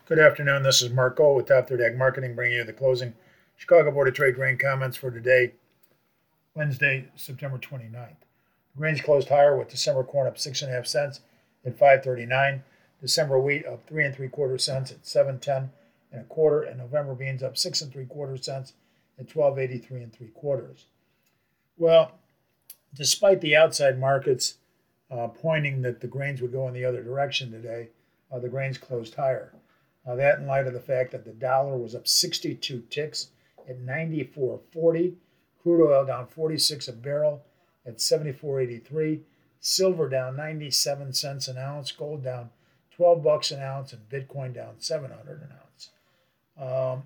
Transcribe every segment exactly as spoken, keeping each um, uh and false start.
Good afternoon. This is Marco with Top Third Ag Marketing, bringing you the closing Chicago Board of Trade grain comments for today, Wednesday, September twenty-ninth. The grains closed higher with December corn up six and a half cents at five thirty-nine. December wheat up three and three quarter cents at seven ten and a quarter, and November beans up six and three quarter cents at twelve eighty-three and three quarters. Well, despite the outside markets uh, pointing that the grains would go in the other direction today, uh, the grains closed higher. Uh, that in light of the fact that the dollar was up sixty-two ticks at ninety-four forty, crude oil down forty-six a barrel at seventy-four eighty-three, silver down ninety-seven cents an ounce, gold down twelve bucks an ounce, and Bitcoin down seven hundred an ounce. Um,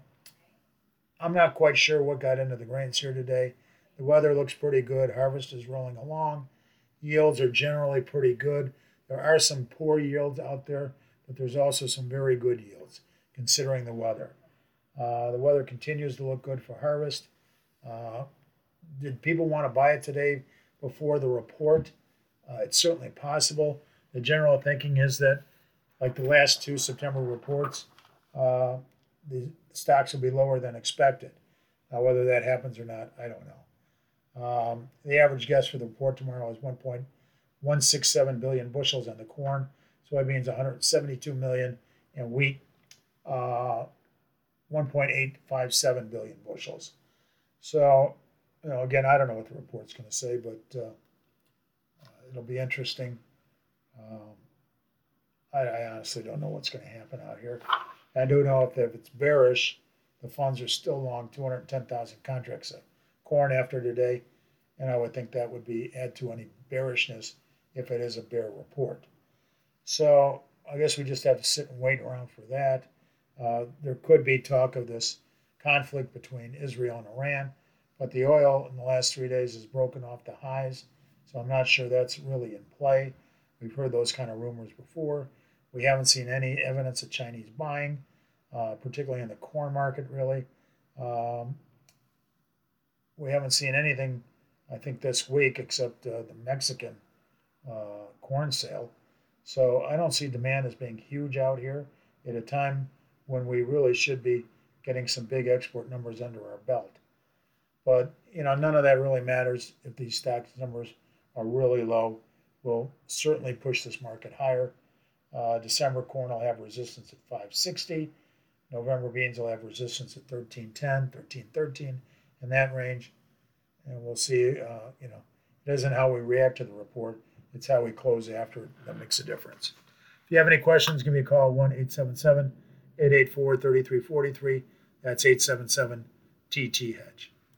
I'm not quite sure what got into the grains here today. The weather looks pretty good. Harvest is rolling along. Yields are generally pretty good. There are some poor yields out there, but there's also some very good yields considering the weather. Uh, the weather continues to look good for harvest. Uh, did people want to buy it today before the report? Uh, it's certainly possible. The general thinking is that, like the last two September reports, uh, the stocks will be lower than expected. Now, whether that happens or not, I don't know. Um, the average guess for the report tomorrow is one point one six seven billion bushels on the corn, soybeans one hundred seventy-two million, and wheat uh, one point eight five seven billion bushels. So, you know, again, I don't know what the report's going to say, but uh, it'll be interesting. Um, I, I honestly don't know what's going to happen out here. I do know if, if it's bearish, the funds are still long two hundred ten thousand contracts of corn after today, and I would think that would be add to any bearishness if it is a bear report. So I guess we just have to sit and wait around for that. Uh, there could be talk of this conflict between Israel and Iran, but the oil in the last three days has broken off the highs, so I'm not sure that's really in play. We've heard those kind of rumors before. We haven't seen any evidence of Chinese buying, uh, particularly in the corn market, really. Um, we haven't seen anything, I think, this week except uh, the Mexican uh, corn sale. So I don't see demand as being huge out here at a time when we really should be getting some big export numbers under our belt. But, you know, none of that really matters if these stock numbers are really low. Will certainly push this market higher. Uh, December corn will have resistance at five sixty. November beans will have resistance at thirteen ten, thirteen thirteen, in that range. And we'll see, uh, you know, it isn't how we react to the report. It's how we close after it that makes a difference. If you have any questions, give me a call, one eight seven seven, eight eight four, three three four three. That's eight seven seven T T Hedge.